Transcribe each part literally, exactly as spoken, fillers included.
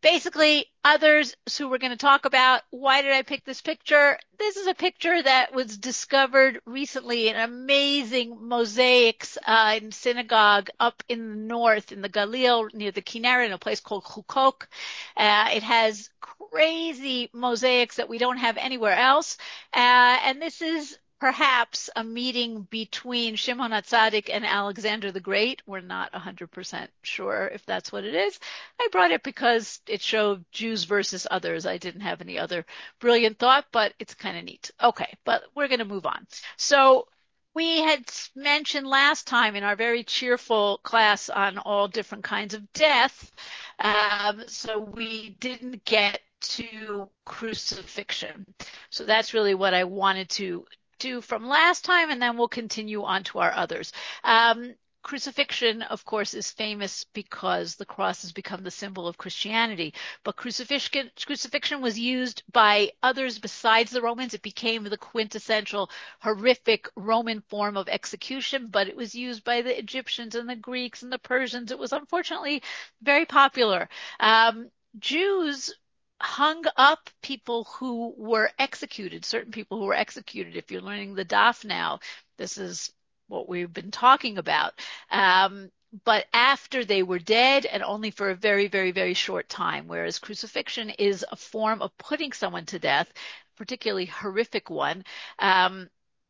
basically others who we're going to talk about. Why did I pick this picture? This is a picture that was discovered recently in amazing mosaics uh, in synagogue up in the north in the Galil near the Kinneret in a place called Hukok. Uh, it has crazy mosaics that we don't have anywhere else. Uh, and this is perhaps a meeting between Shimon HaTzadik and Alexander the Great. We're not one hundred percent sure if that's what it is. I brought it because it showed Jews versus others. I didn't have any other brilliant thought, but it's kind of neat. Okay, but we're going to move on. So we had mentioned last time in our very cheerful class on all different kinds of death, um, so we didn't get to crucifixion. So that's really what I wanted to do from last time, and then we'll continue on to our others. Um, crucifixion, of course, is famous because the cross has become the symbol of Christianity. But crucifixion, crucifixion was used by others besides the Romans. It became the quintessential horrific Roman form of execution, but it was used by the Egyptians and the Greeks and the Persians. It was unfortunately very popular. Um, Jews hung up people who were executed, certain people who were executed. If you're learning the daf now, this is what we've been talking about. Um, but after they were dead and only for a very, very, very short time, whereas crucifixion is a form of putting someone to death, particularly horrific one. Um,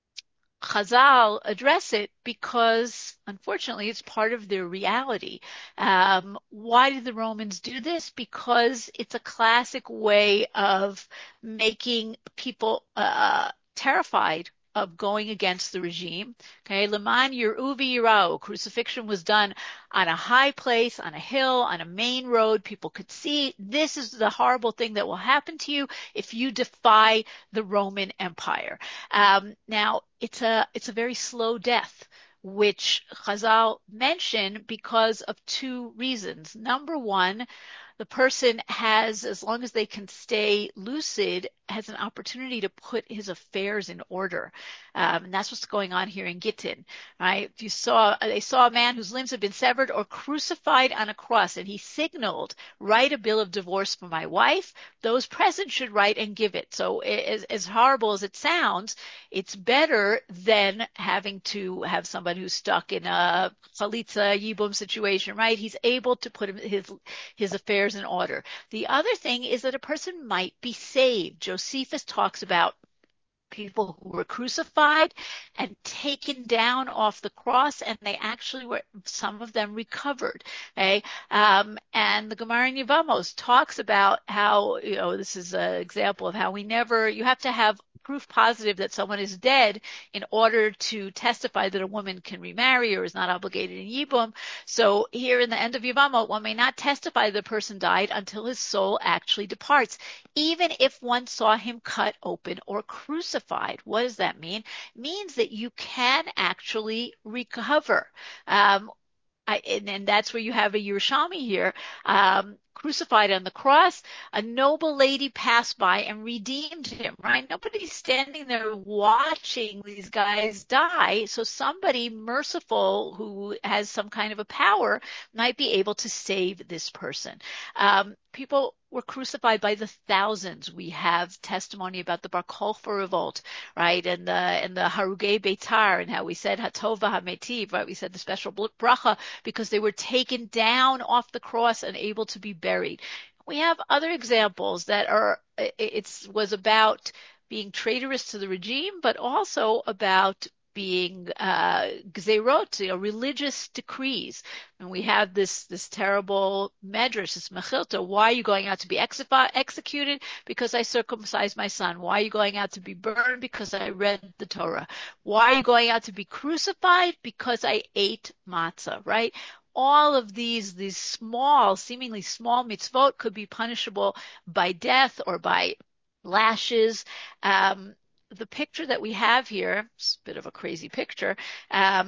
Chazal address it because, unfortunately, it's part of their reality. Um, why did the Romans do this? Because it's a classic way of making people uh, terrified of going against the regime. Okay, Leman Yiru v'Yirau. Crucifixion was done on a high place, on a hill, on a main road. People could see this is the horrible thing that will happen to you if you defy the Roman Empire. Um, now, it's a it's a very slow death, which Chazal mention because of two reasons. Number one, the person has, as long as they can stay lucid, has an opportunity to put his affairs in order. Um, and that's what's going on here in Gittin, right? You saw, they saw a man whose limbs had been severed or crucified on a cross, and he signaled, write a bill of divorce for my wife. Those present should write and give it. So as, as horrible as it sounds, it's better than having to have somebody who's stuck in a chalitza, yibum situation, right? He's able to put his, his affairs in order. The other thing is that a person might be saved. Josephus talks about people who were crucified and taken down off the cross, and they actually were, some of them recovered. Okay, um, and the Gemara in Yevamos talks about how, you know, this is an example of how we never, you have to have proof positive that someone is dead in order to testify that a woman can remarry or is not obligated in Yibum. So here in the end of Yevamot, one may not testify the person died until his soul actually departs, even if one saw him cut open or crucified. What does that mean? It means that you can actually recover. Um, I, and, and that's where you have a Yerushalmi here, um, crucified on the cross. A noble lady passed by and redeemed him, right? Nobody's standing there watching these guys die. So somebody merciful who has some kind of a power might be able to save this person. Um, people were crucified by the thousands. We have testimony about the Bar Kokhba revolt, right? And the, and the Harugei Beitar, and how we said Hatova HaMetiv, right? We said the special bracha because they were taken down off the cross and able to be buried. We have other examples that are, it was about being traitorous to the regime, but also about being uh, gzerot, you know, religious decrees. And we have this this terrible medrash, this mechilta. Why are you going out to be ex- executed? Because I circumcised my son. Why are you going out to be burned? Because I read the Torah. Why are you going out to be crucified? Because I ate matzah, right? All of these, these small, seemingly small mitzvot could be punishable by death or by lashes. Um, the picture that we have here, it's a bit of a crazy picture, um,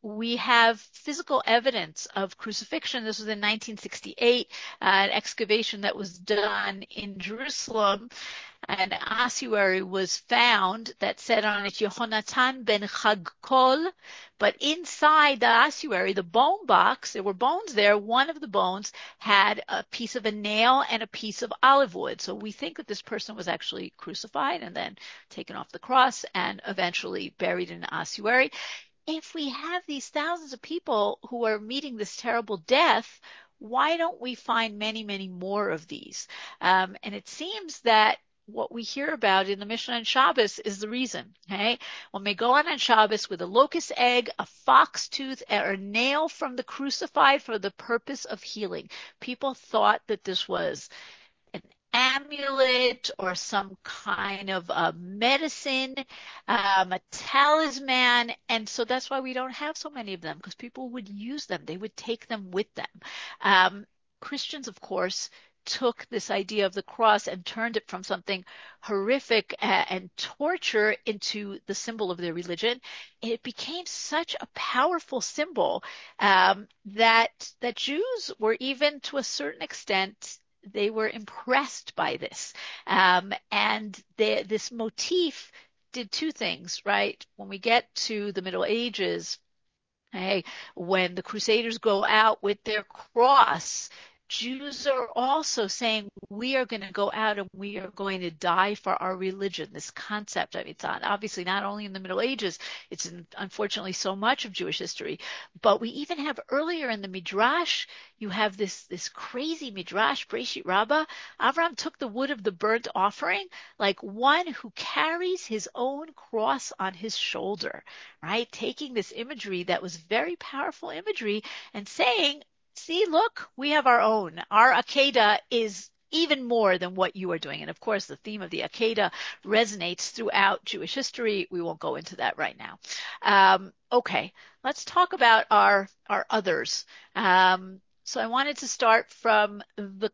we have physical evidence of crucifixion. This was in nineteen sixty-eight, uh, an excavation that was done in Jerusalem. An ossuary was found that said on it Yehonatan ben Chagkol, but inside the ossuary, the bone box, there were bones there. One of the bones had a piece of a nail and a piece of olive wood. So we think that this person was actually crucified and then taken off the cross and eventually buried in an ossuary. If we have these thousands of people who are meeting this terrible death, why don't we find many, many more of these? Um, and it seems that what we hear about in the Mishnah and Shabbos is the reason. Okay, when we go on on Shabbos with a locust egg, a fox tooth, or a nail from the crucified for the purpose of healing, people thought that this was an amulet or some kind of a medicine, um, a talisman. And so that's why we don't have so many of them, because people would use them. They would take them with them. Um, Christians, of course, took this idea of the cross and turned it from something horrific and torture into the symbol of their religion. It became such a powerful symbol um, that that Jews were, even to a certain extent, they were impressed by this. Um, and they, this motif did two things, right? When we get to the Middle Ages, hey, when the Crusaders go out with their cross, Jews are also saying, we are going to go out and we are going to die for our religion. This concept, I mean, it's not, obviously not only in the Middle Ages, it's in, unfortunately so much of Jewish history, but we even have earlier in the Midrash, you have this, this crazy Midrash, Breshit Rabbah. Avram took the wood of the burnt offering like one who carries his own cross on his shoulder, right? Taking this imagery that was very powerful imagery and saying, see, look, we have our own. Our Akedah is even more than what you are doing. And of course, the theme of the Akedah resonates throughout Jewish history. We won't go into that right now. Um, okay, let's talk about our, our others. Um, so I wanted to start from the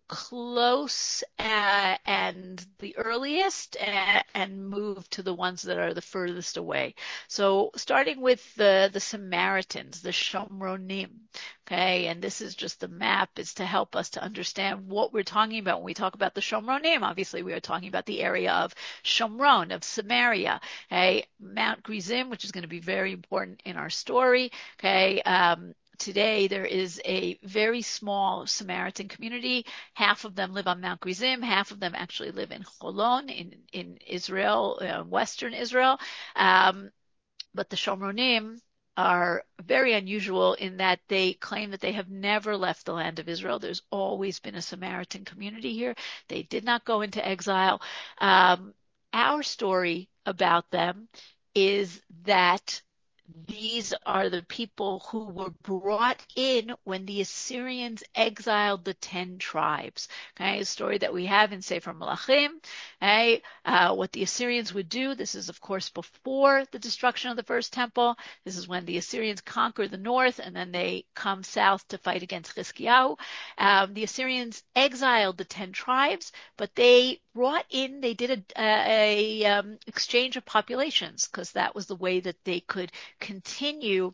close uh, and the earliest and, and move to the ones that are the furthest away. So starting with the, the Samaritans, the Shomronim. Okay, and this is just the map, is to help us to understand what we're talking about when we talk about the Shomronim. Obviously, we are talking about the area of Shomron, of Samaria. Okay, Mount Gerizim, which is going to be very important in our story. Okay, um, today there is a very small Samaritan community. Half of them live on Mount Gerizim. Half of them actually live in Holon, in in Israel, uh, Western Israel. Um, but the Shomronim are very unusual in that they claim that they have never left the land of Israel. There's always been a Samaritan community here. They did not go into exile. Um, our story about them is that these are the people who were brought in when the Assyrians exiled the ten tribes. Okay, a story that we have in Sefer Melachim. Okay, uh, what the Assyrians would do. This is, of course, before the destruction of the first temple. This is when the Assyrians conquer the north, and then they come south to fight against Chizkiyahu. Um, the Assyrians exiled the ten tribes, but they brought in. They did a, a, a um, exchange of populations, because that was the way that they could continue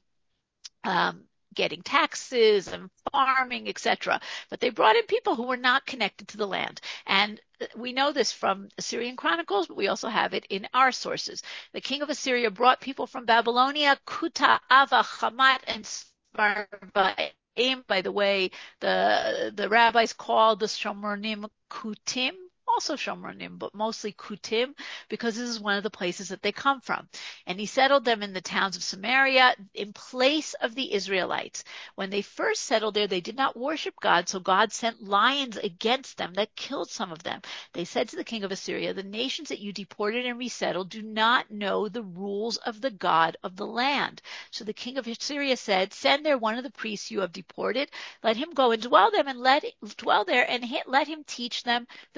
um, getting taxes and farming, et cetera. But they brought in people who were not connected to the land. And we know this from Assyrian Chronicles, but we also have it in our sources. The king of Assyria brought people from Babylonia, Kuta, Ava, Hamat, and Sparvaim. By the way, the, the rabbis called the Shomronim Kutim, also Shomronim, but mostly Kutim, because this is one of the places that they come from. And he settled them in the towns of Samaria in place of the Israelites. When they first settled there, they did not worship God, so God sent lions against them that killed some of them. They said to the king of Assyria, the nations that you deported and resettled do not know the rules of the God of the land. So the king of Assyria said, send there one of the priests you have deported, let him go and dwell them and let dwell there and let him teach them the practice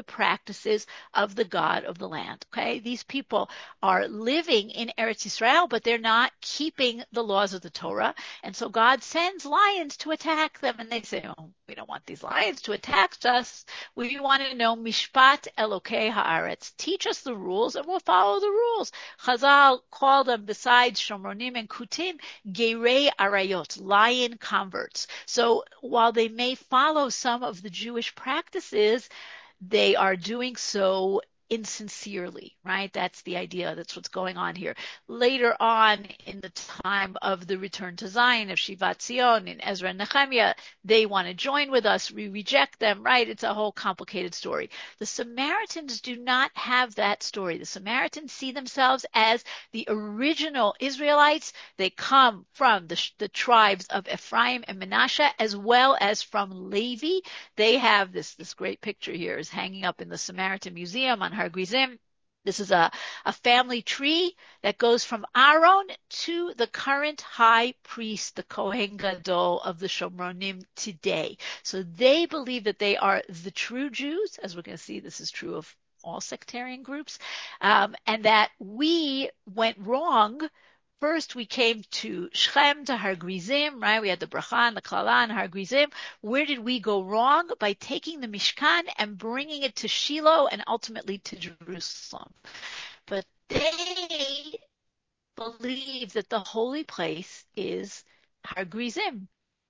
practices of the God of the land. Okay, these people are living in Eretz Yisrael, but they're not keeping the laws of the Torah, and so God sends lions to attack them, and they say, "Oh, we don't want these lions to attack us. We want to know Mishpat Elokei Haaretz. Teach us the rules, and we'll follow the rules." Chazal called them, besides Shomronim and Kutim, Gerei Arayot, lion converts. So while they may follow some of the Jewish practices, they are doing so insincerely, right? That's the idea. That's what's going on here. Later on, in the time of the return to Zion of Shivat Zion in Ezra and Nehemiah, they want to join with us. We reject them, right? It's a whole complicated story. The Samaritans do not have that story. The Samaritans see themselves as the original Israelites. They come from the, the tribes of Ephraim and Manasseh, as well as from Levi. They have this, this great picture here is hanging up in the Samaritan Museum on Har Grizim. This is a, a family tree that goes from Aaron to the current high priest, the Kohen Gadol of the Shomronim today. So they believe that they are the true Jews. As we're going to see, this is true of all sectarian groups, um, and that we went wrong. First, we came to Shechem, to Har Grizim, right? We had the bracha and the klala and Har Grizim. Where did we go wrong? By taking the Mishkan and bringing it to Shiloh and ultimately to Jerusalem. But they believe that the holy place is Har Grizim.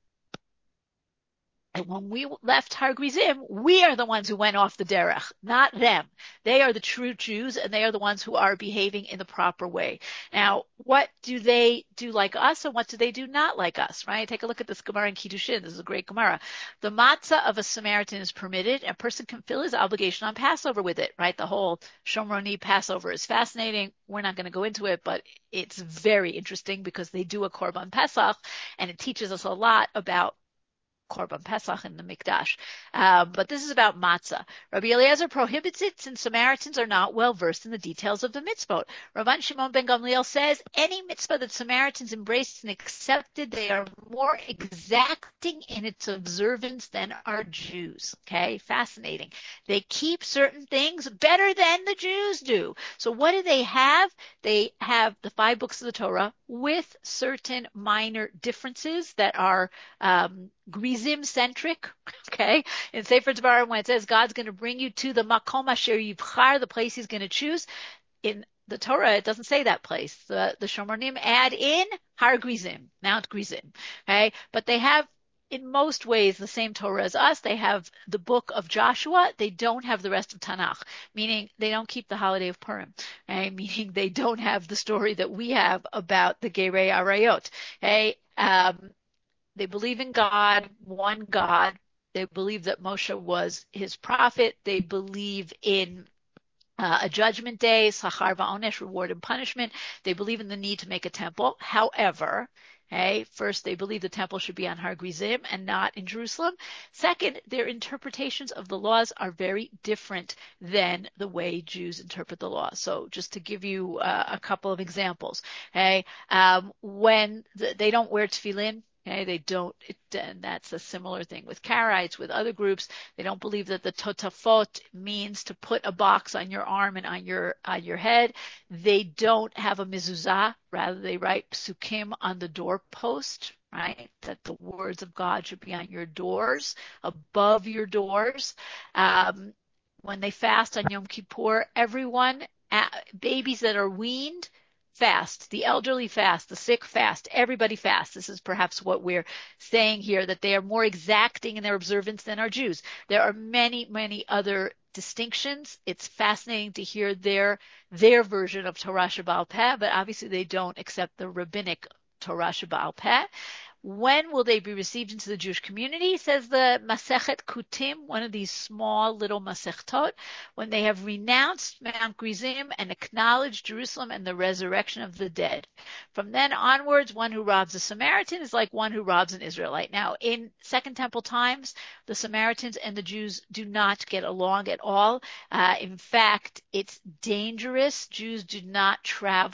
And when we left Har Grizim, we are the ones who went off the derech, not them. They are the true Jews, and they are the ones who are behaving in the proper way. Now, what do they do like us, and what do they do not like us, right? Take a look at this Gemara in Kiddushin. This is a great Gemara. The matzah of a Samaritan is permitted, and a person can fill his obligation on Passover with it, right? The whole Shomroni Passover is fascinating. We're not going to go into it, but it's very interesting because they do a Korban Pesach, and it teaches us a lot about Korban Pesach in the Mikdash. Um, but this is about matzah. Rabbi Eliezer prohibits it since Samaritans are not well versed in the details of the mitzvot. Rabban Shimon ben Gamliel says any mitzvah that Samaritans embraced and accepted, they are more exacting in its observance than our Jews. Okay, fascinating. They keep certain things better than the Jews do. So what do they have? They have the five books of the Torah with certain minor differences that are um, Grizim centric, okay? In Sefer Devarim, when it says God's going to bring you to the Makom Asher Yibchar, the place He's going to choose, in the Torah it doesn't say that place. The the Shomronim add in Har Grizim, Mount Grizim, okay? But they have, in most ways, the same Torah as us. They have the book of Joshua. They don't have the rest of Tanakh, meaning they don't keep the holiday of Purim, okay? Meaning they don't have the story that we have about the Gerei Arayot, okay? Um, They believe in God, one God. They believe that Moshe was his prophet. They believe in uh, a judgment day, Sachar va'onesh, reward and punishment. They believe in the need to make a temple. However, okay, first, they believe the temple should be on Har Grizim and not in Jerusalem. Second, their interpretations of the laws are very different than the way Jews interpret the law. So just to give you uh, a couple of examples, okay, um, when the, they don't wear tefillin, okay, they don't, it, and that's a similar thing with Karaites, with other groups. They don't believe that the totafot means to put a box on your arm and on your on your head. They don't have a mezuzah. Rather, they write psukim on the doorpost, right? That the words of God should be on your doors, above your doors. Um, when they fast on Yom Kippur, everyone, uh, babies that are weaned, fast, the elderly fast, the sick fast, everybody fast. This is perhaps what we're saying here, that they are more exacting in their observance than our Jews. There are many, many other distinctions. It's fascinating to hear their their version of Torah Shebaal Peh, but obviously they don't accept the rabbinic Torah Shebaal Peh. When will they be received into the Jewish community? Says the Masechet Kutim, one of these small little Masechtot, when they have renounced Mount Grizim and acknowledged Jerusalem and the resurrection of the dead. From then onwards, one who robs a Samaritan is like one who robs an Israelite. Now, in Second Temple times, the Samaritans and the Jews do not get along at all. Uh, in fact, it's dangerous. Jews do not travel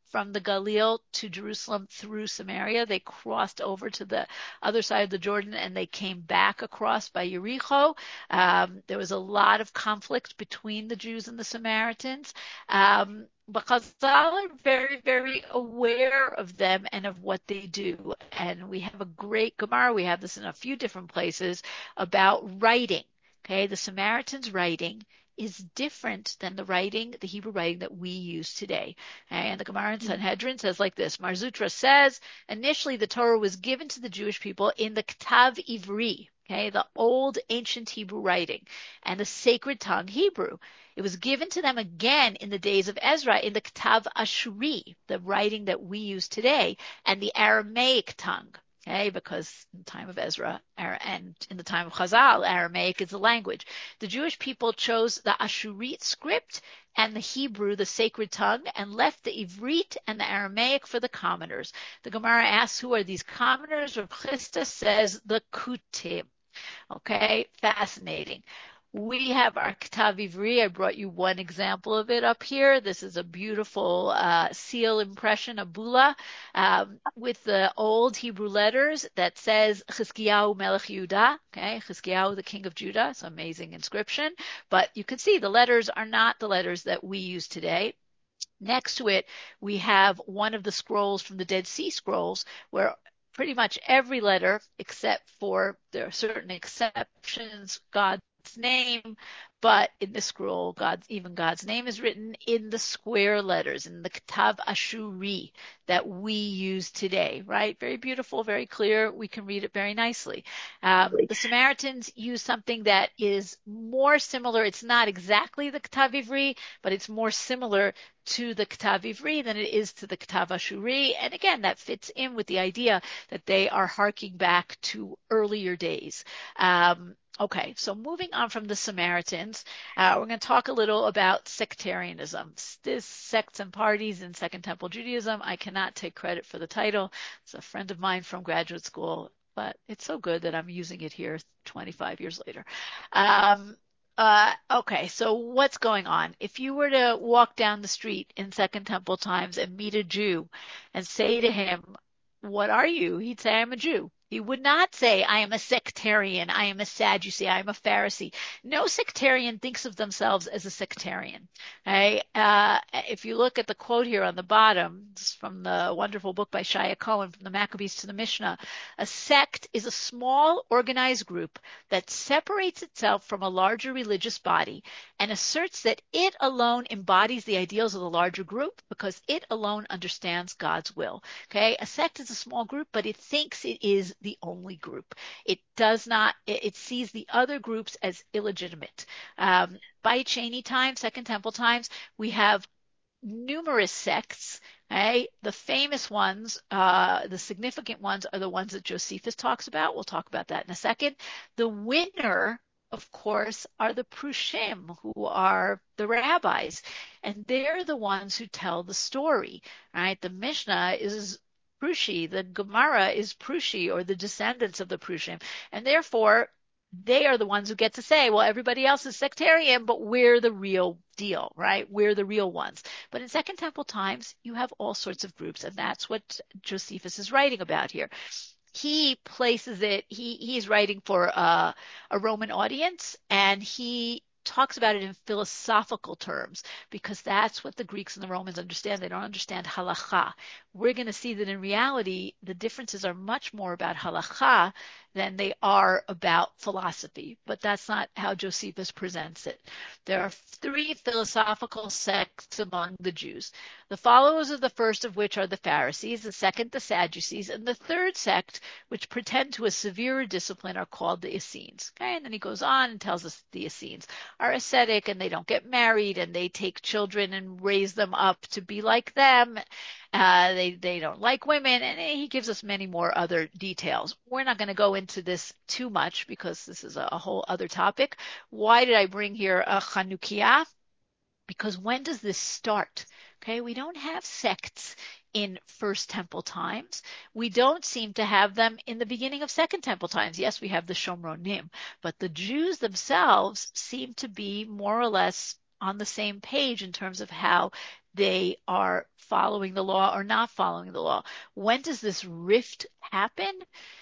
from the Galil to Jerusalem through Samaria. They crossed over to the other side of the Jordan and they came back across by Jericho. Um, there was a lot of conflict between the Jews and the Samaritans. Um, but Chazal are very, very aware of them and of what they do. And we have a great Gemara. We have this in a few different places about writing. Okay, the Samaritans' writing is different than the writing, the Hebrew writing that we use today. Okay? And the Gemara in Sanhedrin says like this. Mar Zutra says, initially the Torah was given to the Jewish people in the Ktav Ivri, okay, the old ancient Hebrew writing, and the sacred tongue Hebrew. It was given to them again in the days of Ezra in the Ktav Ashuri, the writing that we use today, and the Aramaic tongue. Okay, because in the time of Ezra and in the time of Chazal, Aramaic is the language. The Jewish people chose the Ashurit script and the Hebrew, the sacred tongue, and left the Ivrit and the Aramaic for the commoners. The Gemara asks, who are these commoners? Rav Chisda says the Kutim. Okay, fascinating. We have our Ktav Ivri. I brought you one example of it up here. This is a beautiful uh, seal impression, a bula, um, with the old Hebrew letters that says Chizkiyahu Melech Yehuda. Okay, Chizkiyahu, the king of Judah. It's an amazing inscription. But you can see the letters are not the letters that we use today. Next to it, we have one of the scrolls from the Dead Sea Scrolls where pretty much every letter, except for there are certain exceptions, God's name, but in the scroll, God, even God's name is written in the square letters, in the Ktav Ashuri that we use today, right? Very beautiful, very clear. We can read it very nicely. Um, the Samaritans use something that is more similar. It's not exactly the Ktav Ivri, but it's more similar to the Ktav Ivri than it is to the Ktav Ashuri. And again, that fits in with the idea that they are harking back to earlier days. Um, Okay, so moving on from the Samaritans, uh, we're going to talk a little about sectarianism. This sects and parties in Second Temple Judaism. I cannot take credit for the title. It's a friend of mine from graduate school, but it's so good that I'm using it here twenty-five years later. Um, uh, okay, so what's going on? If you were to walk down the street in Second Temple times and meet a Jew and say to him, what are you? He'd say, I'm a Jew. He would not say, I am a sectarian, I am a Sadducee, I am a Pharisee. No sectarian thinks of themselves as a sectarian. Okay? Uh, if you look at the quote here on the bottom, this is from the wonderful book by Shaya Cohen, From the Maccabees to the Mishnah, a sect is a small organized group that separates itself from a larger religious body and asserts that it alone embodies the ideals of the larger group because it alone understands God's will. Okay? A sect is a small group, but it thinks it is the only group. It does not, it, it sees the other groups as illegitimate. Um, by Cheney time, Second Temple times, we have numerous sects. Okay? The famous ones, uh, the significant ones are the ones that Josephus talks about. We'll talk about that in a second. The winner, of course, are the Prushim, who are the rabbis, and they're the ones who tell the story. Right? The Mishnah is Prushi, the Gemara is Prushi, or the descendants of the Prushim, and therefore they are the ones who get to say, well, everybody else is sectarian, but we're the real deal, right? We're the real ones. But in Second Temple times, you have all sorts of groups, and that's what Josephus is writing about here. He places it, he, he's writing for a, a Roman audience, and he talks about it in philosophical terms because that's what the Greeks and the Romans understand. They don't understand halakha. We're going to see that in reality, the differences are much more about halakha than they are about philosophy, but that's not how Josephus presents it. There are three philosophical sects among the Jews. The followers of the first of which are the Pharisees, the second the Sadducees, and the third sect, which pretend to a severer discipline, are called the Essenes. Okay, and then he goes on and tells us the Essenes are ascetic and they don't get married and they take children and raise them up to be like them. Uh, they, they don't like women, and he gives us many more other details. We're not going to go into this too much because this is a, a whole other topic. Why did I bring here a Chanukiah? Because when does this start? Okay, we don't have sects in First Temple times. We don't seem to have them in the beginning of Second Temple times. Yes, we have the Shomronim, but the Jews themselves seem to be more or less on the same page in terms of how they are following the law or not following the law. When does this rift happen?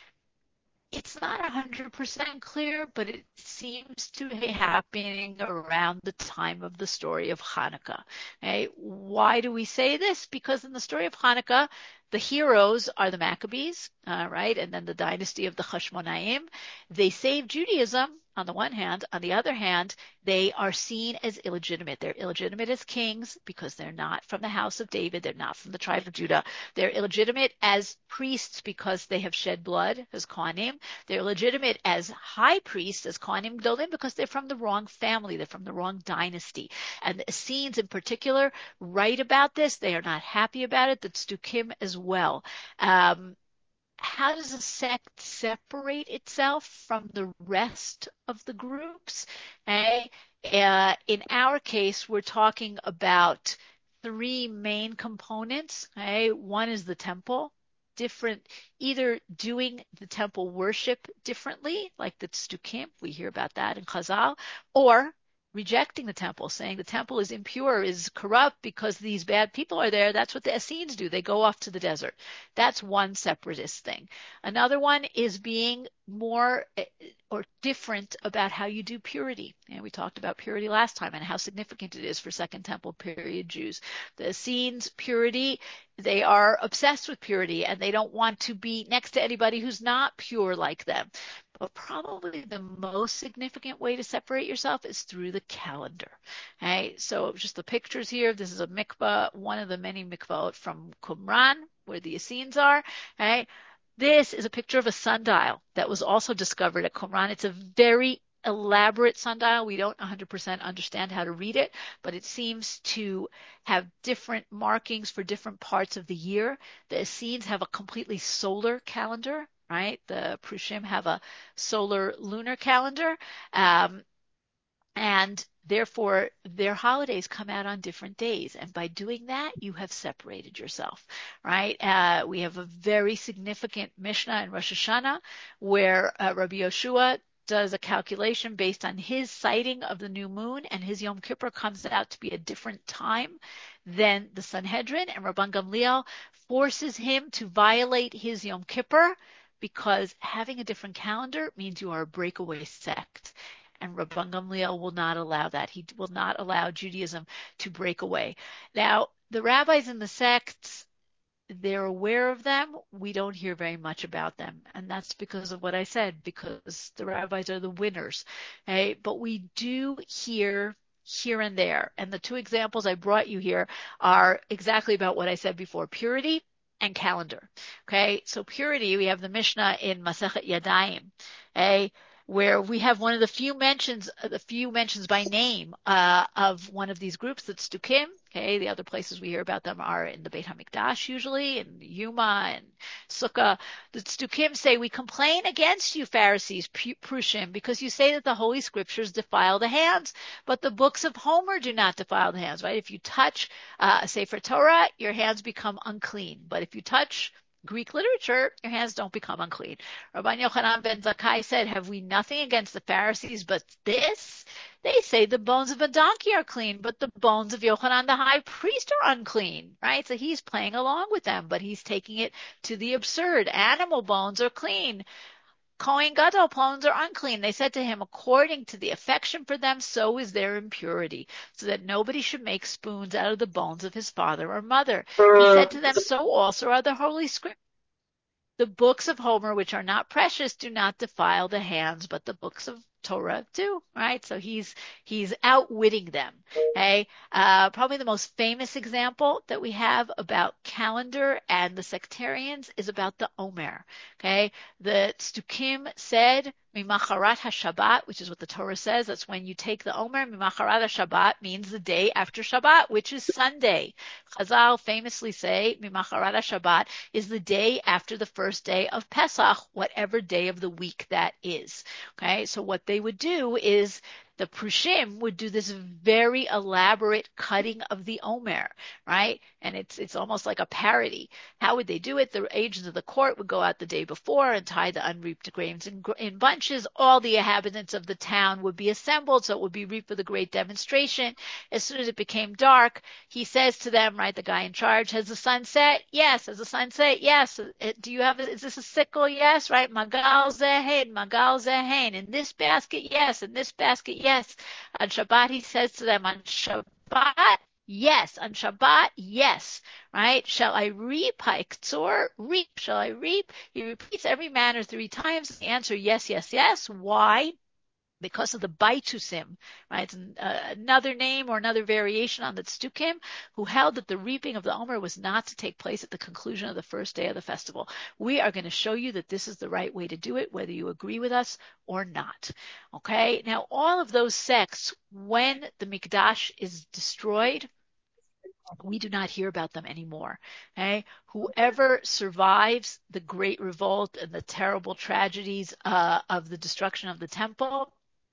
It's not one hundred percent clear, but it seems to be happening around the time of the story of Hanukkah. Okay? Why do we say this? Because in the story of Hanukkah, the heroes are the Maccabees, uh, right? And then the dynasty of the Hashmonaim. They saved Judaism on the one hand. On the other hand, they are seen as illegitimate. They're illegitimate as kings because they're not from the house of David. They're not from the tribe of Judah. They're illegitimate as priests because they have shed blood as Kohanim. They're legitimate as high priests, as Kohanim Gedolim, because they're from the wrong family. They're from the wrong dynasty. And the Essenes in particular write about this. They are not happy about it. The Tzdukim as well. Um, how does a sect separate itself from the rest of the groups? Okay? Uh, in our case, we're talking about three main components. Okay? One is the temple, different, either doing the temple worship differently, like the Tzdukim, we hear about that in Chazal, or rejecting the temple, saying the temple is impure, is corrupt because these bad people are there. That's what the Essenes do. They go off to the desert. That's one separatist thing. Another one is being more or different about how you do purity. And we talked about purity last time and how significant it is for Second Temple period Jews. The Essenes' purity, they are obsessed with purity and they don't want to be next to anybody who's not pure like them. But probably the most significant way to separate yourself is through the calendar. Okay, so just the pictures here. This is a mikvah, one of the many mikvahot from Qumran, where the Essenes are. Okay, this is a picture of a sundial that was also discovered at Qumran. It's a very elaborate sundial. We don't one hundred percent understand how to read it, but it seems to have different markings for different parts of the year. The Essenes have a completely solar calendar, right? The Prushim have a solar lunar calendar. Um, and therefore, their holidays come out on different days. And by doing that, you have separated yourself, right? Uh, we have a very significant Mishnah in Rosh Hashanah where uh, Rabbi Yoshua does a calculation based on his sighting of the new moon, and his Yom Kippur comes out to be a different time than the Sanhedrin, and Rabban Gamliel forces him to violate his Yom Kippur because having a different calendar means you are a breakaway sect. And Rabban Gamliel will not allow that. He will not allow Judaism to break away. Now, the rabbis in the sects, they're aware of them. We don't hear very much about them. And that's because of what I said, because the rabbis are the winners. Okay? But we do hear here and there. And the two examples I brought you here are exactly about what I said before, purity and calendar. Okay? So purity, we have the Mishnah in Masechet Yadayim. Okay? Where we have one of the few mentions, the few mentions by name uh, of one of these groups, that's Tzdukim. Okay, the other places we hear about them are in the Beit Hamikdash usually, in Yuma and Sukkah. The Tzdukim say, we complain against you, Pharisees, Prushim, because you say that the Holy Scriptures defile the hands, but the books of Homer do not defile the hands, right? If you touch uh, a Sefer Torah, your hands become unclean. But if you touch Greek literature, your hands don't become unclean. Rabban Yochanan ben Zakkai said, have we nothing against the Pharisees but this? They say the bones of a donkey are clean, but the bones of Yochanan the high priest are unclean, right? So he's playing along with them, but he's taking it to the absurd. Animal bones are clean. Kohen Gadol bones are unclean. They said to him, according to the affection for them, so is their impurity, so that nobody should make spoons out of the bones of his father or mother. He said to them, so also are the Holy Scriptures. The books of Homer, which are not precious, do not defile the hands, but the books of Torah do, right? So he's he's outwitting them. Okay, uh, probably the most famous example that we have about calendar and the sectarians is about the Omer. Okay, the Tzdukim said Mimacharat HaShabbat, which is what the Torah says. That's when you take the Omer. Mimacharat HaShabbat means the day after Shabbat, which is Sunday. Chazal famously say Mimacharat HaShabbat is the day after the first day of Pesach, whatever day of the week that is. Okay, so what they would do is The Prushim would do this very elaborate cutting of the Omer, right? And it's it's almost like a parody. How would they do it? The agents of the court would go out the day before and tie the unreaped grains in, in bunches. All the inhabitants of the town would be assembled, so it would be reaped for the great demonstration. As soon as it became dark, he says to them, right, the guy in charge, has the sun set? Yes. Has the sun set? Yes. Do you have, a, is this a sickle? Yes, right? Magal zehen, magal zehen. In this basket, yes. In this basket, yes. On Shabbat, he says to them, on Shabbat, yes. On Shabbat, yes. Right? Shall I reap? Haiktsur, reap. Shall I reap? He repeats every manner three times. The answer, yes, yes, yes. Why? Because of the Baitusim, right? It's uh, another name or another variation on the Tzdukim, who held that the reaping of the Omer was not to take place at the conclusion of the first day of the festival. We are going to show you that this is the right way to do it, whether you agree with us or not. Okay? Now, all of those sects, when the Mikdash is destroyed, we do not hear about them anymore. Okay? Whoever survives the great revolt and the terrible tragedies uh, of the destruction of the temple,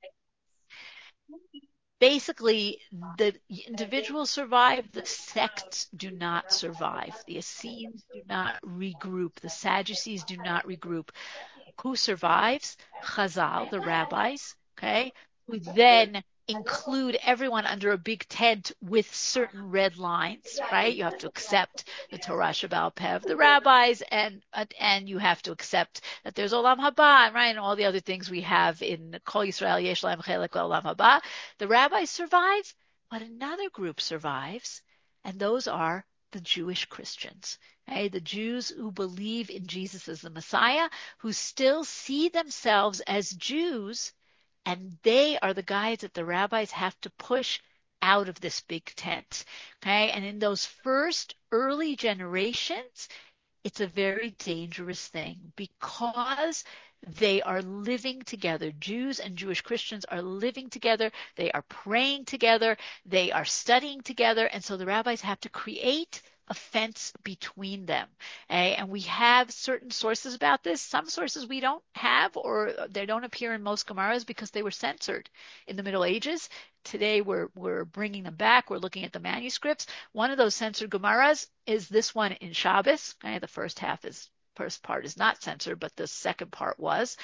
basically the individuals survive, the sects do not survive. The Essenes do not regroup. The Sadducees do not regroup. Who survives? Chazal, the rabbis, okay, who then include everyone under a big tent with certain red lines, right? You have to accept the Torah Shebaal Peh of the rabbis, and and you have to accept that there's Olam Haba, right, and all the other things we have in Kol Yisrael Yesh Lahem Chelek Olam Haba. The rabbis survive, but another group survives, and those are the Jewish Christians. Okay, the Jews who believe in Jesus as the Messiah, who still see themselves as Jews, and they are the guys that the rabbis have to push out of this big tent. Okay, and in those first early generations, it's a very dangerous thing because they are living together. Jews and Jewish Christians are living together. They are praying together. They are studying together. And so the rabbis have to create a fence between them. Okay? And we have certain sources about this. Some sources we don't have, or they don't appear in most Gemaras because they were censored in the Middle Ages. Today we're we're bringing them back. We're looking at the manuscripts. One of those censored Gemaras is this one in Shabbos. Okay? The first half is first part is not censored, but the second part was.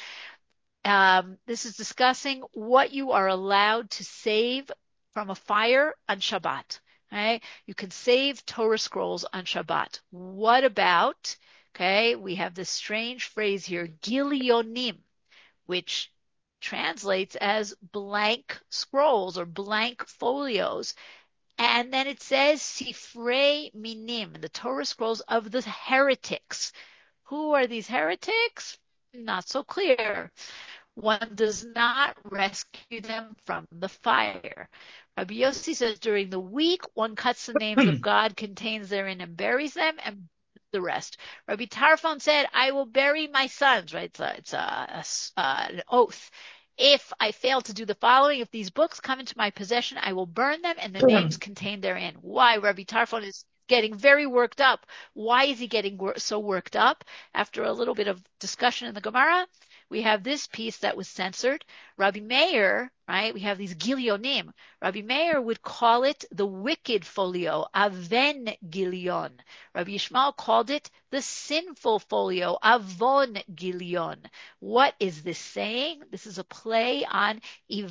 Um, this is discussing what you are allowed to save from a fire on Shabbat. Okay, you can save Torah scrolls on Shabbat. What about, okay, we have this strange phrase here, gilionim, which translates as blank scrolls or blank folios. And then it says Sifrei Minim, the Torah scrolls of the heretics. Who are these heretics? Not so clear. One does not rescue them from the fire. Rabbi Yossi says during the week, one cuts the names of God contains therein and buries them, and the rest. Rabbi Tarfon said, I will bury my sons, right? It's, a, it's a, a, uh, an oath. If I fail to do the following, if these books come into my possession, I will burn them and the names contained therein. Why? Rabbi Tarfon is getting very worked up. Why is he getting wor- so worked up? After a little bit of discussion in the Gemara, we have this piece that was censored. Rabbi Meir, right? We have these gilionim. Rabbi Meir would call it the wicked folio, aven gilion. Rabbi Yishmael called it the sinful folio, avon gilion. What is this saying? This is a play on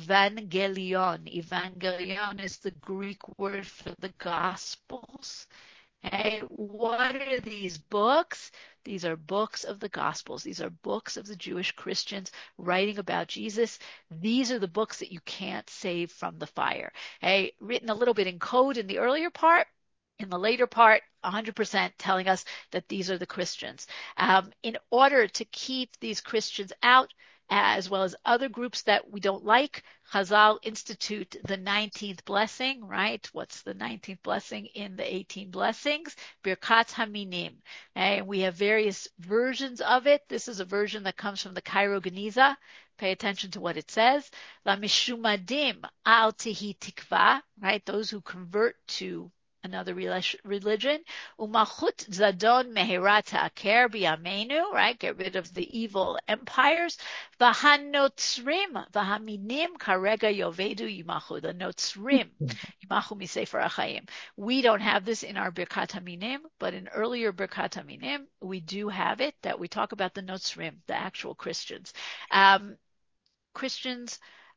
evangelion. Evangelion is the Greek word for the Gospels. Okay, what are these books? These are books of the Gospels. These are books of the Jewish Christians writing about Jesus. These are the books that you can't save from the fire. Okay, written a little bit in code in the earlier part. In the later part, one hundred percent telling us that these are the Christians. Um, in order to keep these Christians out, as well as other groups that we don't like, Chazal institute the nineteenth blessing, right? What's the nineteenth blessing in the eighteen blessings? Birkat Haminim. And we have various versions of it. This is a version that comes from the Cairo Geniza. Pay attention to what it says. La mishumadim al tihi tikva, right? Those who convert to another religion. Umachut zadon mehirat ha'aker biyamenu, right? Get rid of the evil empires. V'hanotzrim v'haminim karega yovedu yimachu. The notzrim yimachu misefer ha'chaim. We don't have this in our Birkat Haminim, but in earlier Birkat Haminim, we do have it, that we talk about the notzrim, the actual Christians. Um, Christians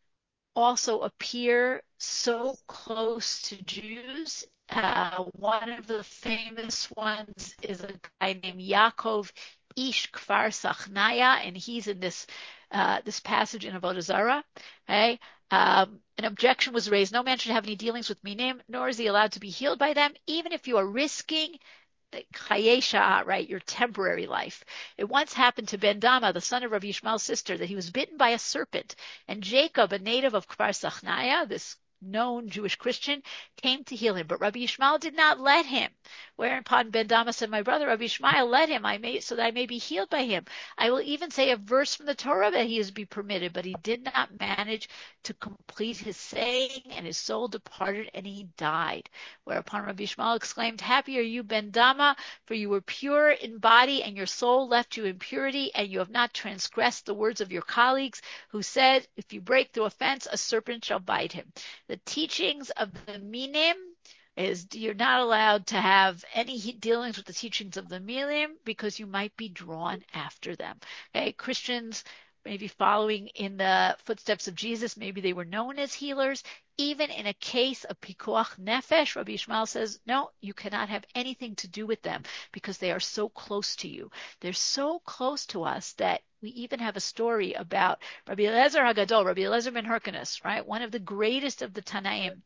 also appear so close to Jews. Uh, one of the famous ones is a guy named Yaakov Ish Kfar Sachnaya, and he's in this uh, this passage in Avodah Zarah. Okay? Um, an objection was raised: no man should have any dealings with minim, nor is he allowed to be healed by them, even if you are risking Chayesha, right, your temporary life. It once happened to Ben Dama, the son of Rabbi Yishmael's sister, that he was bitten by a serpent, and Jacob, a native of Kfar Sachnaya, this known Jewish Christian, came to heal him, but Rabbi Yishmael did not let him. Whereupon Ben Dama said, my brother Rabbi Yishmael, let him, I may, so that I may be healed by him. I will even say a verse from the Torah that he is be permitted, but he did not manage to complete his saying, and his soul departed, and he died. Whereupon Rabbi Yishmael exclaimed, happy are you, Ben Dama, for you were pure in body, and your soul left you in purity, and you have not transgressed the words of your colleagues, who said, if you break through a fence, a serpent shall bite him. The teachings of the minim is you're not allowed to have any dealings with the teachings of the minim because you might be drawn after them. Okay, Christians maybe following in the footsteps of Jesus, maybe they were known as healers. Even in a case of pikuach nefesh, Rabbi Yishmael says, no, you cannot have anything to do with them because they are so close to you. They're so close to us that we even have a story about Rabbi Eliezer Hagadol, Rabbi Eliezer ben Hyrcanus, right? One of the greatest of the Tanaim,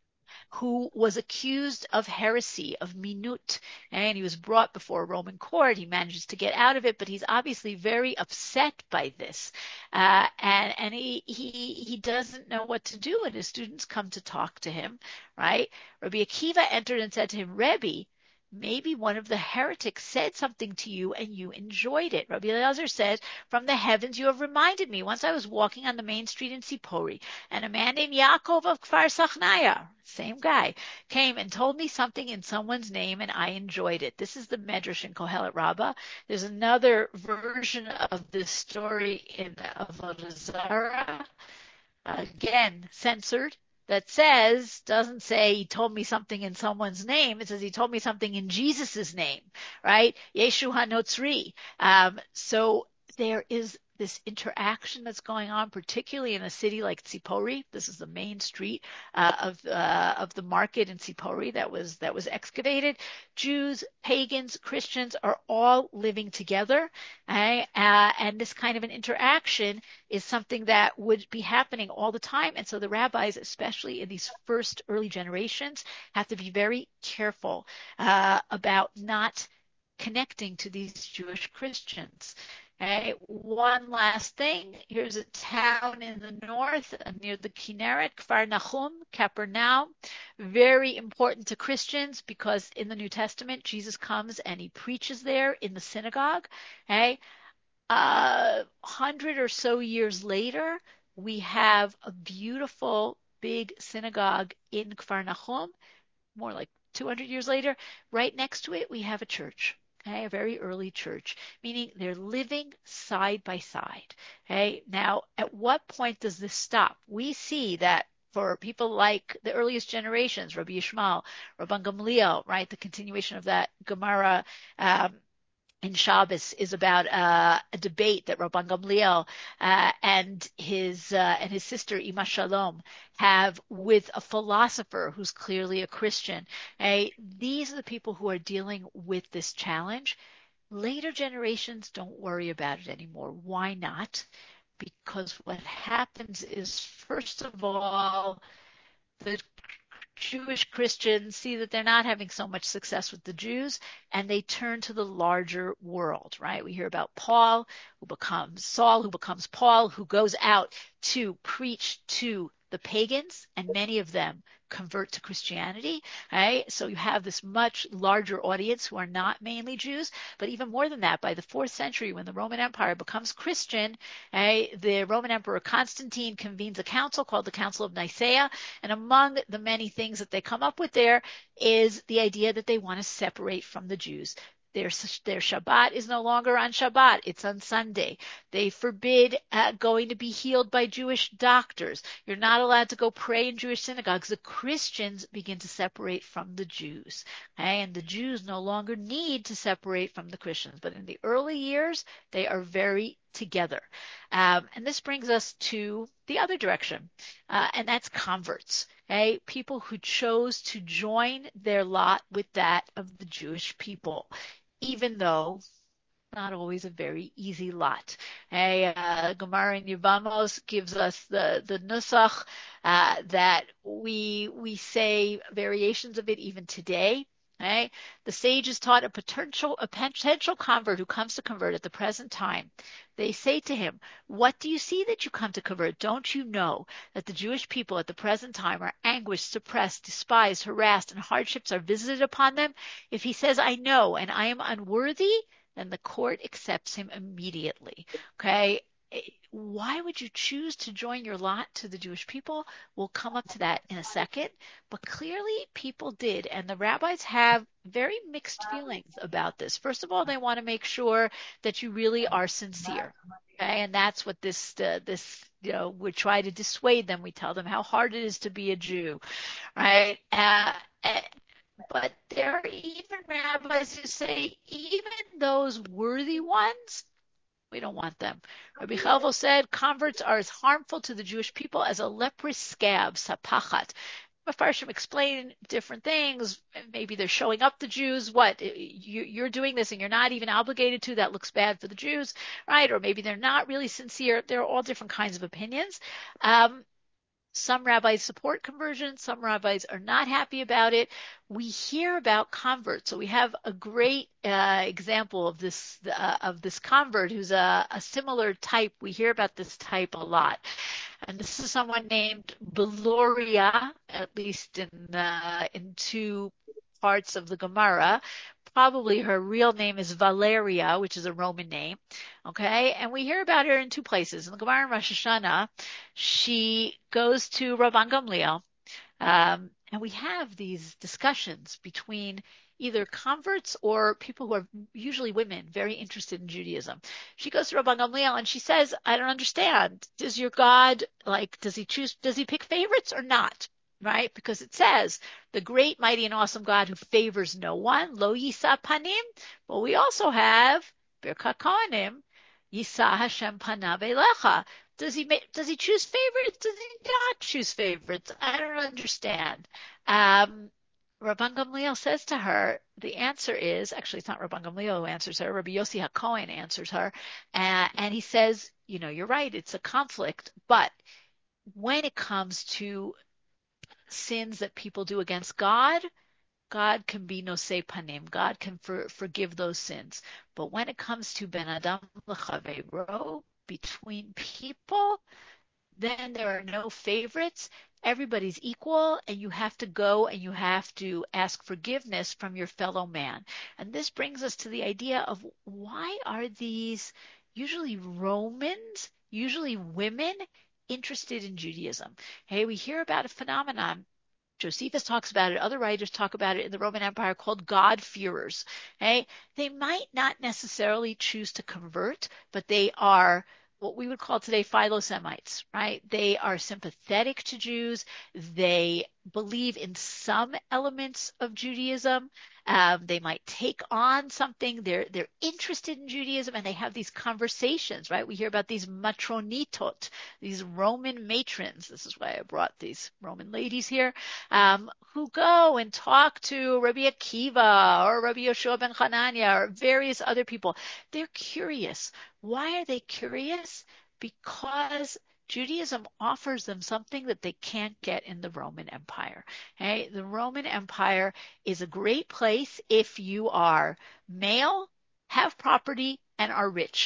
who was accused of heresy, of minut, and he was brought before a Roman court. He manages to get out of it, but he's obviously very upset by this, uh, and and he he he doesn't know what to do. And his students come to talk to him, right? Rabbi Akiva entered and said to him, Rebbe, maybe one of the heretics said something to you and you enjoyed it. Rabbi Eliezer said, from the heavens you have reminded me. Once I was walking on the main street in Sipori, and a man named Yaakov of Kfar Sachnaya, same guy, came and told me something in someone's name, and I enjoyed it. This is the Medrash in Kohelet Rabbah. There's another version of this story in Avodah Zarah, again, censored, that says, doesn't say he told me something in someone's name. It says he told me something in Jesus's name, right? Yeshu HaNotzri. Um, so there is this interaction that's going on, particularly in a city like Tzipori. This is the main street uh, of uh, of the market in Tzipori that was that was excavated. Jews, pagans, Christians are all living together, okay? uh, and this kind of an interaction is something that would be happening all the time. And so the rabbis, especially in these first early generations, have to be very careful uh, about not connecting to these Jewish Christians. Okay, one last thing. Here's a town in the north uh, near the Kinneret, Kfar Nahum, Capernaum. Very important to Christians because in the New Testament, Jesus comes and he preaches there in the synagogue. Okay, a hundred or so years later, we have a beautiful big synagogue in Kfar Nahum. More like two hundred years later, right next to it, we have a church. Okay, a very early church, meaning they're living side by side. Okay, now at what point does this stop? We see that for people like the earliest generations, Rabbi Yishmael, Rabban Gamliel, right, the continuation of that Gemara um, in Shabbos is about uh, a debate that Rabban Gamliel uh, and his uh, and his sister Ima Shalom have with a philosopher who's clearly a Christian. Okay? These are the people who are dealing with this challenge. Later generations don't worry about it anymore. Why not? Because what happens is, first of all, the Jewish Christians see that they're not having so much success with the Jews, and they turn to the larger world, right? We hear about Paul, who becomes Saul, who becomes Paul, who goes out to preach to the pagans, and many of them convert to Christianity. Right? So you have this much larger audience who are not mainly Jews. But even more than that, by the fourth century, when the Roman Empire becomes Christian, right, the Roman Emperor Constantine convenes a council called the Council of Nicaea. And among the many things that they come up with there is the idea that they want to separate from the Jews. Their, their Shabbat is no longer on Shabbat, it's on Sunday. They forbid uh, going to be healed by Jewish doctors. You're not allowed to go pray in Jewish synagogues. The Christians begin to separate from the Jews. Okay? And the Jews no longer need to separate from the Christians. But in the early years, they are very together. Um, and this brings us to the other direction, uh, and that's converts. Okay? People who chose to join their lot with that of the Jewish people, even though not always a very easy lot. A uh, Gemara in Yevamos gives us the the nusach uh, that we we say variations of it even today. Okay? The sages taught a potential a potential convert who comes to convert at the present time. They say to him, "What do you see that you come to convert? Don't you know that the Jewish people at the present time are anguished, suppressed, despised, harassed, and hardships are visited upon them?" If he says, "I know, and I am unworthy," then the court accepts him immediately. Okay? Why would you choose to join your lot to the Jewish people? We'll come up to that in a second. But clearly, people did. And the rabbis have very mixed feelings about this. First of all, they want to make sure that you really are sincere. Okay? And that's what this, uh, this, you know, we try to dissuade them. We tell them how hard it is to be a Jew, right? Uh, but there are even rabbis who say even those worthy ones, we don't want them. Rabbi Chelvo said converts are as harmful to the Jewish people as a leprous scab, sapachat. Mepharshim explain different things. Maybe they're showing up the Jews. What? You're doing this and you're not even obligated to. That looks bad for the Jews, right? Or maybe they're not really sincere. There are all different kinds of opinions. Um, Some rabbis support conversion. Some rabbis are not happy about it. We hear about converts. So we have a great uh, example of this uh, of this convert who's a, a similar type. We hear about this type a lot. And this is someone named Beloria, at least in uh, in two parts of the Gemara. Probably her real name is Valeria, which is a Roman name. Okay, and we hear about her in two places. In the Gemara in Rosh Hashanah, she goes to Rabban Gamliel, um, and we have these discussions between either converts or people who are usually women, very interested in Judaism. She goes to Rabban Gamliel and she says, "I don't understand. Does your God, like, does he choose, does he pick favorites or not?" Right? Because it says, the great, mighty, and awesome God who favors no one, lo yisa panim. But we also have Birkat Kohanim, Yisa Hashem panav elecha. Does he make, does he choose favorites? Does he not choose favorites? I don't understand. Um, Rabban Gamliel says to her, the answer is, actually it's not Rabban Gamliel who answers her, Rabbi Yossi HaKohen answers her, uh, and he says, you know, you're right, it's a conflict, but when it comes to sins that people do against God, God can be nosei panim. God can for, forgive those sins. But when it comes to ben adam l'chaveiro, between people, then there are no favorites. Everybody's equal, and you have to go and you have to ask forgiveness from your fellow man. And this brings us to the idea of why are these usually Romans, usually women, interested in Judaism? Hey, we hear about a phenomenon. Josephus talks about it. Other writers talk about it in the Roman Empire called God-fearers. Okay? They might not necessarily choose to convert, but they are what we would call today Philo-Semites, right? They are sympathetic to Jews. They believe in some elements of Judaism. Um, they might take on something. They're they're interested in Judaism, and they have these conversations, right? We hear about these matronitot, these Roman matrons. This is why I brought these Roman ladies here, um, who go and talk to Rabbi Akiva or Rabbi Yoshua ben Hanania or various other people. They're curious. Why are they curious? Because Judaism offers them something that they can't get in the Roman Empire. Okay? The Roman Empire is a great place if you are male, have property, and are rich.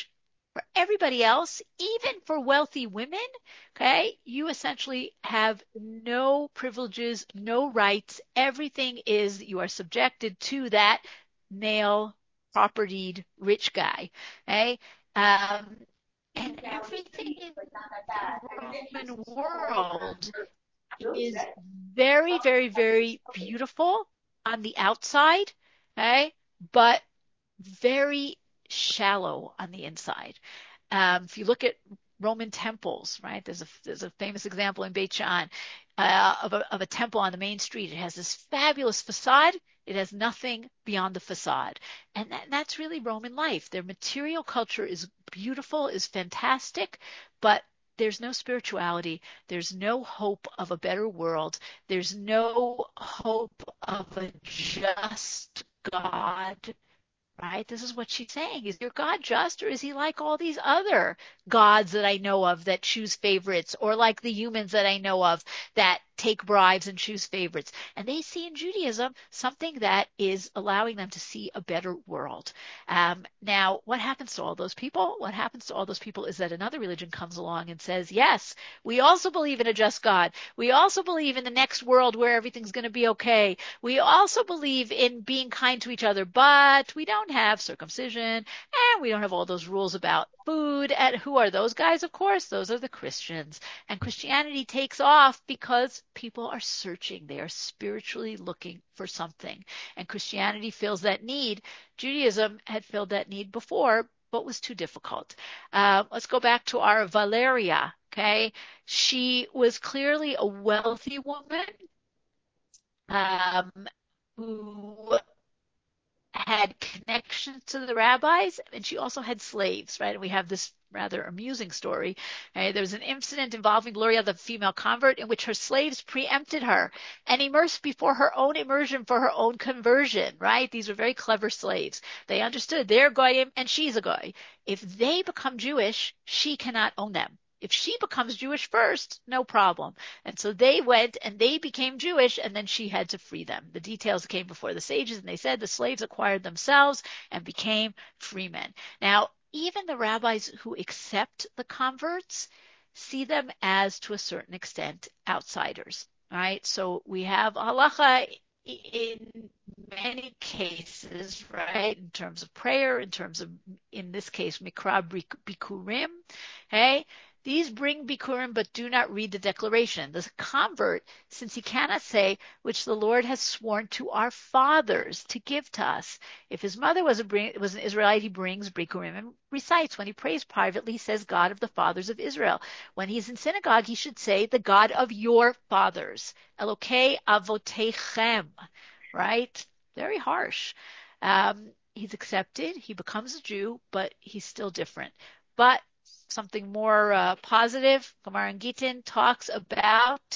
For everybody else, even for wealthy women, okay, you essentially have no privileges, no rights. Everything is, you are subjected to that male propertied rich guy. Okay. Um, and everything in the Roman world is very, very, very beautiful on the outside, okay, but very shallow on the inside. Um, if you look at Roman temples, right? There's a there's a famous example in Beit She'an uh, of a of a temple on the main street. It has this fabulous facade. It has nothing beyond the facade, and that, that's really Roman life. Their material culture is beautiful, is fantastic, but there's no spirituality. There's no hope of a better world. There's no hope of a just God, right? This is what she's saying. Is your God just, or is he like all these other gods that I know of that choose favorites, or like the humans that I know of that take bribes and choose favorites? And they see in Judaism something that is allowing them to see a better world. Um, now, what happens to all those people? What happens to all those people is that another religion comes along and says, yes, we also believe in a just God. We also believe in the next world where everything's going to be okay. We also believe in being kind to each other, but we don't have circumcision and we don't have all those rules about food. And who are those guys? Of course, those are the Christians. And Christianity takes off because people are searching. They are spiritually looking for something. And Christianity fills that need. Judaism had filled that need before, but was too difficult. Uh, let's go back to our Valeria. Okay. She was clearly a wealthy woman um, who had connections to the rabbis, and she also had slaves, right? And we have this rather amusing story. Okay? There was an incident involving Gloria, the female convert, in which her slaves preempted her and immersed before her own immersion for her own conversion, right? These were very clever slaves. They understood they're goyim and she's a goy. If they become Jewish, she cannot own them. If she becomes Jewish first, no problem. And so they went and they became Jewish, and then she had to free them. The details came before the sages, and they said the slaves acquired themselves and became freemen. Now, even the rabbis who accept the converts see them as, to a certain extent, outsiders. All right, so we have halacha in many cases, right, in terms of prayer, in terms of, in this case, mikra bikurim, okay? These bring Bikurim, but do not read the declaration. The convert, since he cannot say, which the Lord has sworn to our fathers to give to us. If his mother was, a, was an Israelite, he brings Bikurim and recites. When he prays privately, he says, God of the fathers of Israel. When he's in synagogue, he should say, the God of your fathers. Elokei avotechem, right? Very harsh. Um, he's accepted. He becomes a Jew, but he's still different. But something more uh, positive, Gemara in Gittin talks about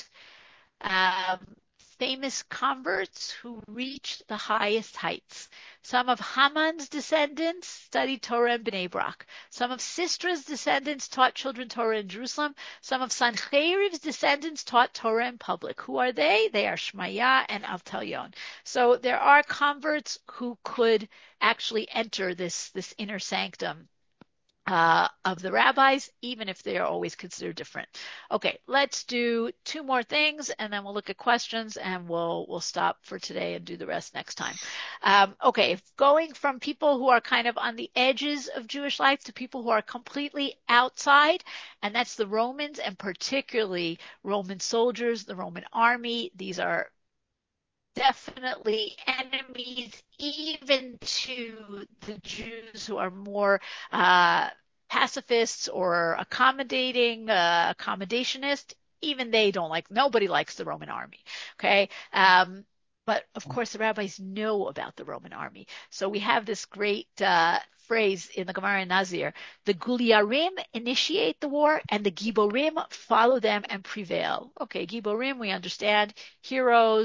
um, famous converts who reached the highest heights. Some of Haman's descendants studied Torah in Bnei Brak. Some of Sistra's descendants taught children Torah in Jerusalem. Some of Sancheriv's descendants taught Torah in public. Who are they? They are Shmaya and Avtalyon. So there are converts who could actually enter this, this inner sanctum uh, of the rabbis, even if they are always considered different. Okay, let's do two more things, and then we'll look at questions, and we'll we'll stop for today and do the rest next time. Um, okay, going from people who are kind of on the edges of Jewish life to people who are completely outside, and that's the Romans, and particularly Roman soldiers, the Roman army. These are definitely enemies, even to the Jews who are more uh, pacifists or accommodating, uh, accommodationist. Even they don't like, nobody likes the Roman army. Okay. Um, but of course, the rabbis know about the Roman army. So we have this great uh, phrase in the Gemara in Nazir: the Guliarim initiate the war, and the Giborim follow them and prevail. Okay, Giborim, we understand, heroes,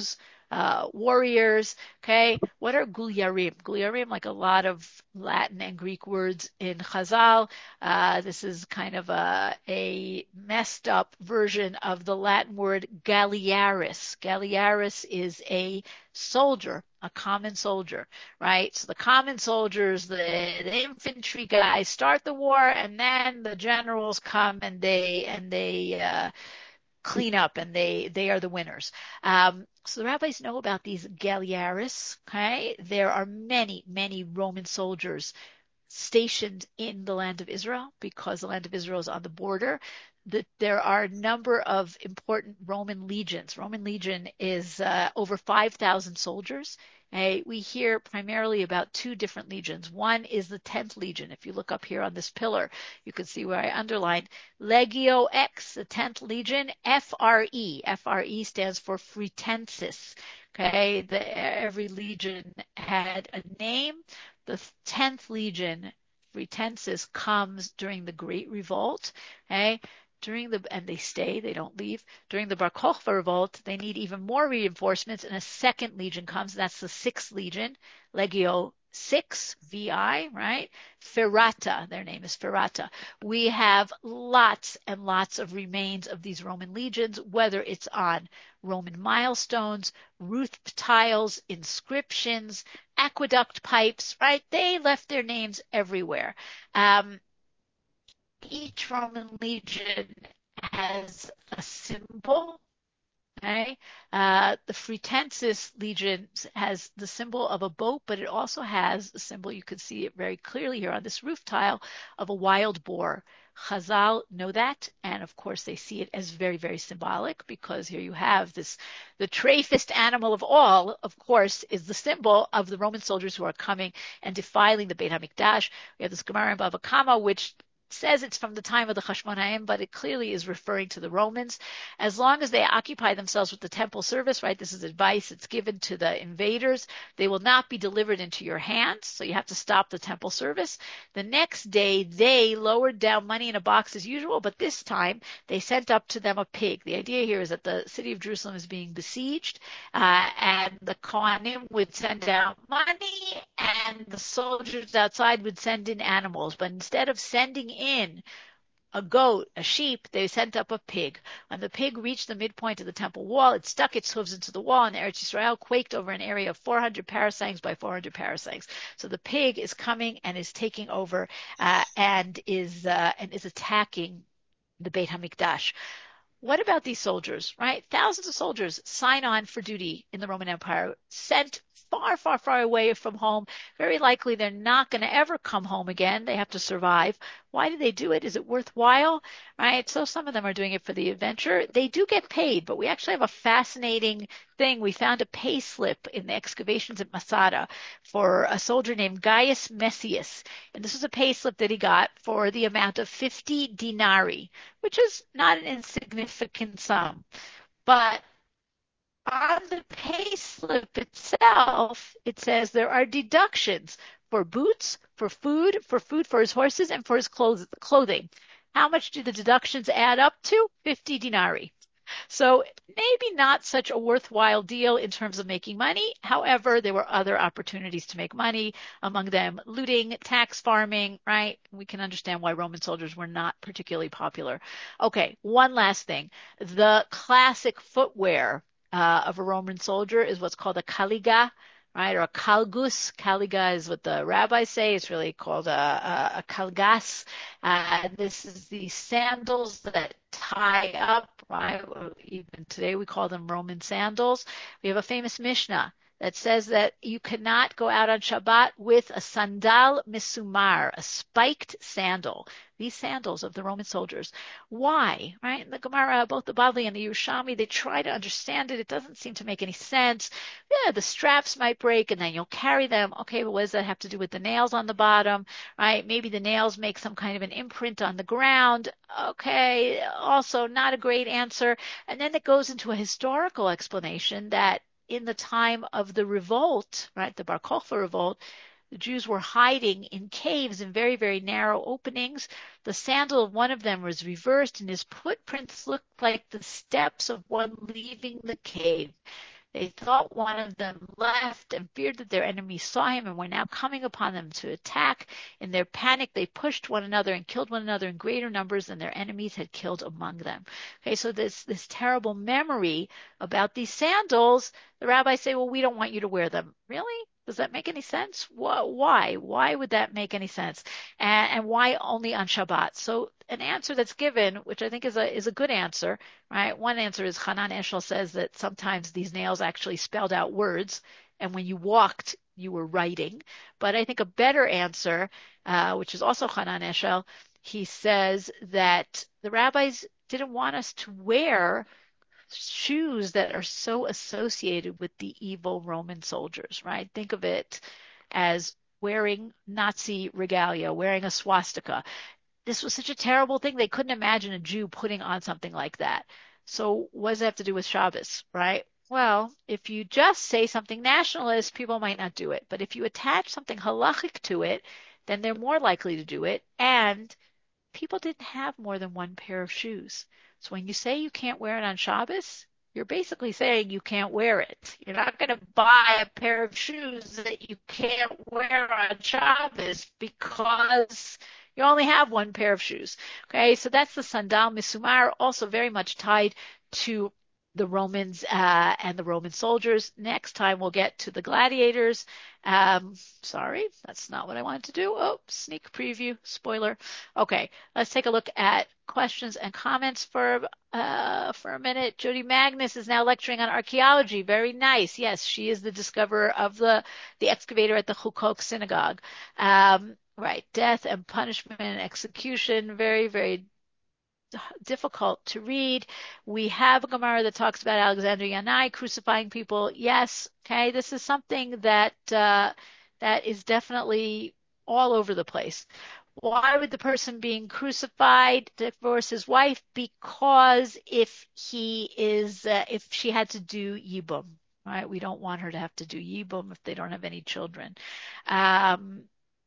uh, warriors. Okay, what are gulyarim? Gulyarim, like a lot of Latin and Greek words in Chazal. Uh, this is kind of a, a messed up version of the Latin word galliaris. Galliaris is a soldier, a common soldier, right? So the common soldiers, the, the infantry guys start the war, and then the generals come and they and they uh, clean up, and they they are the winners. Um, so the rabbis know about these galliaris. Okay, there are many many Roman soldiers stationed in the land of Israel because the land of Israel is on the border. That there are a number of important Roman legions. Roman legion is uh, over five thousand soldiers. Uh, we hear primarily about two different legions. One is the tenth Legion. If you look up here on this pillar, you can see where I underlined Legio X, the tenth Legion, F R E. F R E stands for Fretensis. Okay, the, every legion had a name. The tenth Legion, Fretensis, comes during the Great Revolt. Okay, during the and they stay, they don't leave. During the Bar Kokhba revolt, they need even more reinforcements, and a second legion comes. That's the sixth Legion, Legio six, V I, right? Ferrata, their name is Ferrata. We have lots and lots of remains of these Roman legions, whether it's on Roman milestones, roof tiles, inscriptions, aqueduct pipes, right? They left their names everywhere. Um, each Roman legion has a symbol. Okay. Uh, the Fretensis Legion has the symbol of a boat, but it also has a symbol, you can see it very clearly here on this roof tile, of a wild boar. Chazal know that, and of course they see it as very, very symbolic, because here you have this, the trafest animal of all, of course, is the symbol of the Roman soldiers who are coming and defiling the Beit HaMikdash. We have this Gemara in Bava Kama, which says it's from the time of the Chashmonaim, but it clearly is referring to the Romans. As long as they occupy themselves with the temple service, right? This is advice that's given to the invaders. They will not be delivered into your hands, so you have to stop the temple service. The next day, they lowered down money in a box as usual, but this time they sent up to them a pig. The idea here is that the city of Jerusalem is being besieged, uh, and the Kohanim would send out money, and the soldiers outside would send in animals. But instead of sending in a goat, a sheep, they sent up a pig. When the pig reached the midpoint of the temple wall, it stuck its hooves into the wall, and Eretz Yisrael quaked over an area of four hundred parasangs by four hundred parasangs. So the pig is coming and is taking over, uh, and is uh, and is attacking the Beit Hamikdash. What about these soldiers, right? Thousands of soldiers sign on for duty in the Roman Empire, sent far, far, far away from home. Very likely they're not going to ever come home again. They have to survive. Why do they do it? Is it worthwhile? Right? So some of them are doing it for the adventure. They do get paid, but we actually have a fascinating thing. We found a pay slip in the excavations at Masada for a soldier named Gaius Messius. And this is a pay slip that he got for the amount of fifty denarii, which is not an insignificant sum. But on the pay slip itself, it says there are deductions for boots, for food, for food for his horses, and for his clothing. How much do the deductions add up to? fifty denarii. So maybe not such a worthwhile deal in terms of making money. However, there were other opportunities to make money, among them looting, tax farming, right? We can understand why Roman soldiers were not particularly popular. Okay, one last thing. The classic footwear uh, of a Roman soldier is what's called a caliga, right? Or a calgus. Caliga is what the rabbis say. It's really called a, a, a calgas. Uh, this is the sandals that tie up, right? Even today we call them Roman sandals. We have a famous Mishnah that says that you cannot go out on Shabbat with a sandal misumar, a spiked sandal. These sandals of the Roman soldiers. Why? Right? In the Gemara, both the Bavli and the Yerushalmi, they try to understand it. It doesn't seem to make any sense. Yeah, the straps might break and then you'll carry them. Okay, but what does that have to do with the nails on the bottom? Right? Maybe the nails make some kind of an imprint on the ground. Okay, also not a great answer. And then it goes into a historical explanation that in the time of the revolt, right, the Bar Kokhba revolt, the Jews were hiding in caves in very, very narrow openings. The sandal of one of them was reversed, and his footprints looked like the steps of one leaving the cave. They thought one of them left and feared that their enemies saw him and were now coming upon them to attack. In their panic, they pushed one another and killed one another in greater numbers than their enemies had killed among them. Okay, so this, this terrible memory about these sandals, the rabbis say, well, we don't want you to wear them. Really? Does that make any sense? Why? Why would that make any sense? And, and why only on Shabbat? So an answer that's given, which I think is a is a good answer, right? One answer is Hanan Eshel says that sometimes these nails actually spelled out words, and when you walked, you were writing. But I think a better answer, uh, which is also Hanan Eshel, he says that the rabbis didn't want us to wear shoes that are so associated with the evil Roman soldiers, right? Think of it as wearing Nazi regalia, wearing a swastika. This was such a terrible thing. They couldn't imagine a Jew putting on something like that. So what does it have to do with Shabbos, right? Well, if you just say something nationalist, people might not do it. But if you attach something halachic to it, then they're more likely to do it. And people didn't have more than one pair of shoes. So when you say you can't wear it on Shabbos, you're basically saying you can't wear it. You're not going to buy a pair of shoes that you can't wear on Shabbos because you only have one pair of shoes. Okay, so that's the Sandal Misumar, also very much tied to the Romans uh, and the Roman soldiers. Next time we'll get to the gladiators. Um, sorry, that's not what I wanted to do. Oh, sneak preview, spoiler. Okay, let's take a look at questions and comments for uh, for a minute. Jody Magnus is now lecturing on archaeology. Very nice. Yes, she is the discoverer of the the excavator at the Hukok synagogue. Um, right, death and punishment and execution. Very, very difficult to read. We have a Gemara that talks about Alexander Yanai crucifying people. Yes, okay, this is something that uh, that is definitely all over the place. Why would the person being crucified divorce his wife? Because if he is, uh, if she had to do yibum, right? We don't want her to have to do yibum if they don't have any children. Um,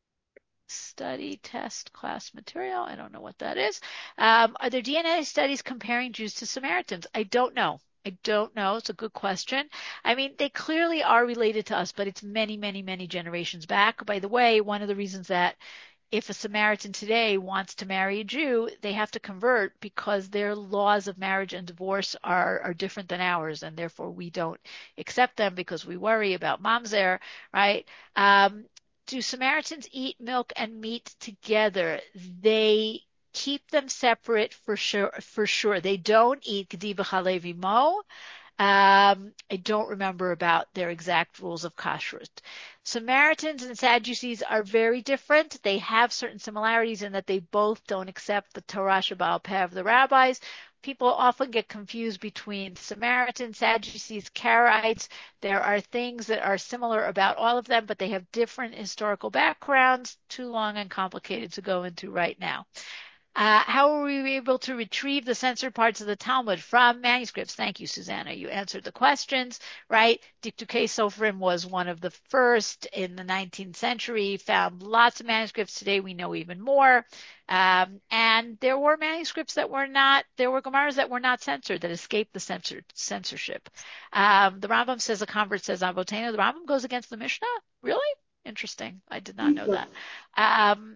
study test class material. I don't know what that is. Um, are there D N A studies comparing Jews to Samaritans? I don't know. I don't know. It's a good question. I mean, they clearly are related to us, but it's many, many, many generations back. By the way, one of the reasons that if a Samaritan today wants to marry a Jew, they have to convert because their laws of marriage and divorce are, are different than ours, and therefore we don't accept them because we worry about mamzer, right? Um, do Samaritans eat milk and meat together? They keep them separate for sure. For sure, they don't eat gedi v'chalev imo. Um, I don't remember about their exact rules of kashrut. Samaritans and Sadducees are very different. They have certain similarities in that they both don't accept the Torah Shebaal Peh of the rabbis. People often get confused between Samaritans, Sadducees, Karaites. There are things that are similar about all of them, but they have different historical backgrounds, too long and complicated to go into right now. Uh, how were we able to retrieve the censored parts of the Talmud from manuscripts? Thank you, Susanna. You answered the questions, right? Dikduke Sofrim was one of the first in the nineteenth century, found lots of manuscripts. Today we know even more. Um, and there were manuscripts that were not, there were Gemaras that were not censored, that escaped the censored, censorship. Um, the Rambam says a convert says Avotena. The Rambam goes against the Mishnah? Really? Interesting. I did not know that. Um,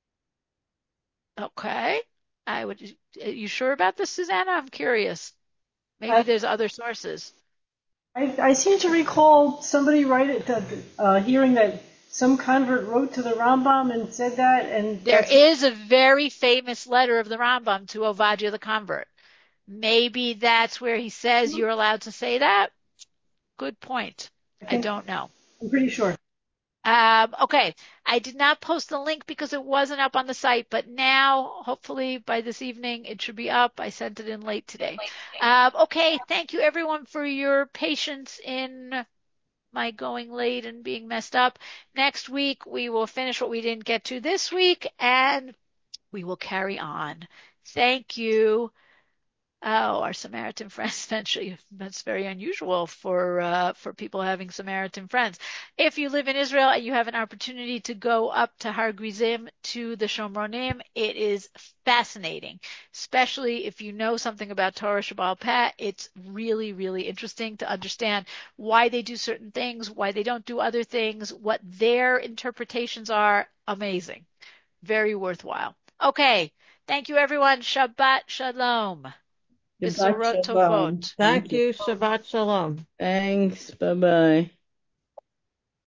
Okay. I would, are you sure about this, Susanna? I'm curious. Maybe I, there's other sources. I, I seem to recall somebody write it, that, uh, hearing that some convert wrote to the Rambam and said that, and There that's is a very famous letter of the Rambam to Ovadia the convert. Maybe that's where he says you're allowed to say that. Good point. I I think don't know. I'm pretty sure. Um, okay. I did not post the link because it wasn't up on the site, but now, hopefully by this evening, it should be up. I sent it in late today. Um, okay. Thank you everyone for your patience in my going late and being messed up. Next week, we will finish what we didn't get to this week and we will carry on. Thank you. Oh, our Samaritan friends. Eventually, that's very unusual for uh, for people having Samaritan friends. If you live in Israel and you have an opportunity to go up to Har Grizim to the Shomronim, it is fascinating, especially if you know something about Torah Shabbal Peh. It's really, really interesting to understand why they do certain things, why they don't do other things, what their interpretations are. Amazing. Very worthwhile. Okay. Thank you, everyone. Shabbat Shalom. Shabbat Besorot shalom. Tovot. Thank Thank you. you. Shabbat Shalom. Thanks. Bye bye.